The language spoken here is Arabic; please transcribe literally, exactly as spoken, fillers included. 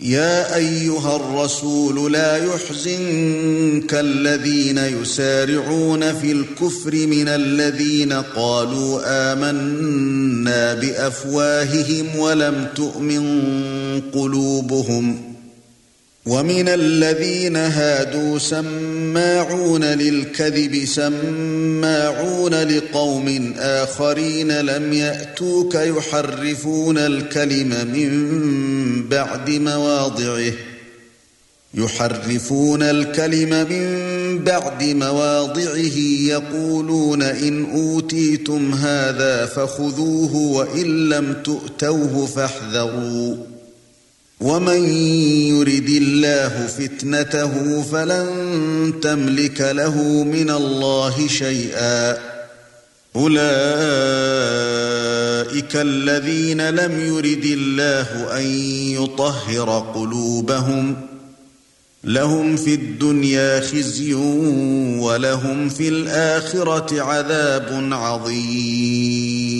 يا أيها الرسول لا يحزنك الذين يسارعون في الكفر من الذين قالوا آمنا بأفواههم ولم تؤمن قلوبهم ومن الذين هادوا سماعون للكذب سماعون لقوم آخرين لم يأتوك يحرفون الكلم من بعد مواضعه يحرفون الكلم من بعد مواضعه يقولون إن أوتيتم هذا فخذوه وإن لم تؤتوه فاحذروا ومن يرد الله فتنته فلن تملك له من الله شيئا أولئك الذين لم يرد الله أن يطهر قلوبهم لهم في الدنيا خزي ولهم في الآخرة عذاب عظيم